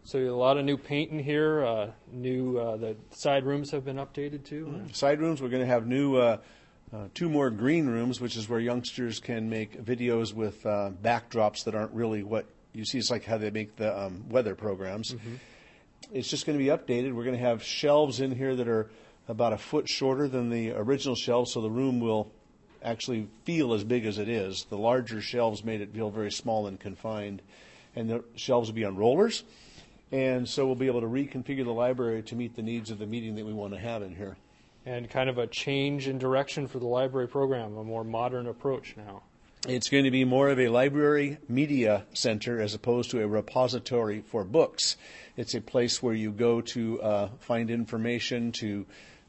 So a lot of new paint in here. The side rooms have been updated too. Side rooms, we're going to have new 2 more green rooms, which is where youngsters can make videos with backdrops that aren't really what you see. It's like how they make the weather programs. Mm-hmm. It's just going to be updated. We're going to have shelves in here that are about a foot shorter than the original shelves, so the room will actually feel as big as it is. The larger shelves made it feel very small and confined. And the shelves will be on rollers. And so we'll be able to reconfigure the library to meet the needs of the meeting that we want to have in here. And kind of a change in direction for the library program, a more modern approach now. It's going to be more of a library media center as opposed to a repository for books. It's a place where you go to find information, to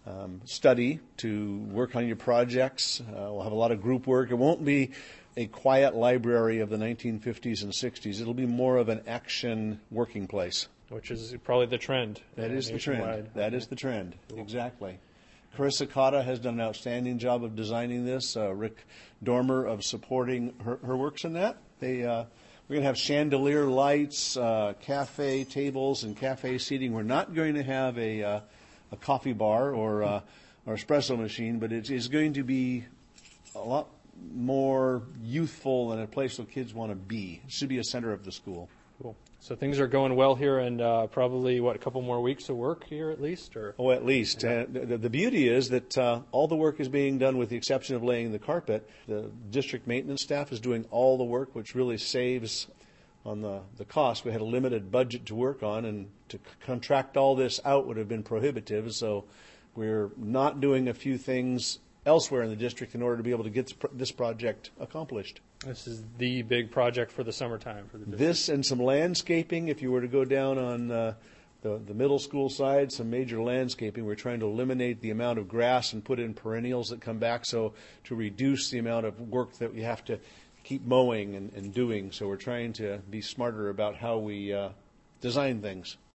study, to work on your projects. We'll have a lot of group work. It won't be a quiet library of the 1950s and 60s. It'll be more of an action working place. Which is probably the trend. That is the trend. That is the trend. Exactly. Carissa Cotta has done an outstanding job of designing this. Rick Dormer of supporting her works in that. We're going to have chandelier lights, cafe tables, and cafe seating. We're not going to have a coffee bar or espresso machine, but it is going to be a lot more youthful and a place where kids want to be. It should be a center of the school. Cool. So things are going well here, and probably, a couple more weeks of work here at least? Or? Oh, at least. Yeah. The beauty is that all the work is being done with the exception of laying the carpet. The district maintenance staff is doing all the work, which really saves on the cost. We had a limited budget to work on, and to contract all this out would have been prohibitive, so we're not doing a few things elsewhere in the district in order to be able to get this project accomplished. This is the big project for the summertime for the district. This and some landscaping. If you were to go down on the middle school side, some major landscaping. We're trying to eliminate the amount of grass and put in perennials that come back, so to reduce the amount of work that we have to keep mowing and doing. So we're trying to be smarter about how we design things.